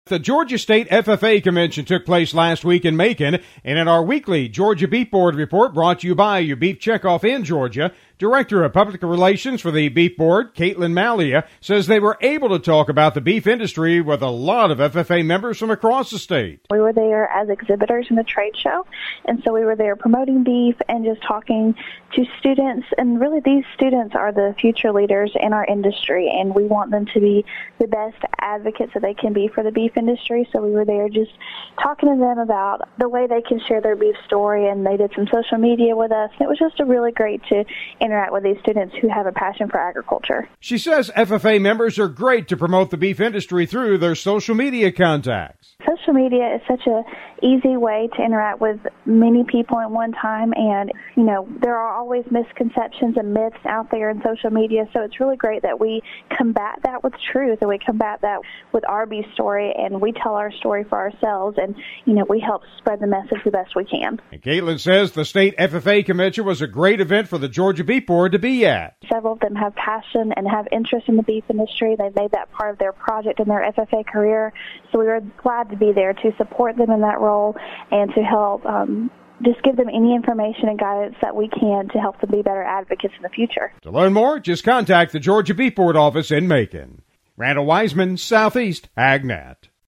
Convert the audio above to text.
The Georgia State FFA Convention took place last week in Macon, and in our weekly Georgia Beef Board report brought to you by your Beef Checkoff in Georgia, Director of Public Relations for the Beef Board, Caitlin Malia, says they were able to talk about the beef industry with a lot of FFA members from across the state. We were there as exhibitors in the trade show, and so we were there promoting beef and just talking to students, and really these students are the future leaders in our industry, and we want them to be the best advocates that they can be for the beef industry. So we were there just talking to them about the way they can share their beef story, and they did some social media with us. It was just really great to interact with these students who have a passion for agriculture. She says FFA members are great to promote the beef industry through their social media contacts. Social media is such a easy way to interact with many people at one time, and there are always misconceptions and myths out there in social media, so it's really great that we combat that with truth, and we combat that with our beef story, and we tell our story for ourselves, and we help spread the message the best we can. And Caitlin says the state FFA convention was a great event for the Georgia Beef Board to be at. Several of them have passion and have interest in the beef industry. They've made that part of their project in their FFA career, so we were glad to be there to support them in that role and to help just give them any information and guidance that we can to help them be better advocates in the future. To learn more, just contact the Georgia Beef Board office in Macon. Randall Wiseman, Southeast AgNet.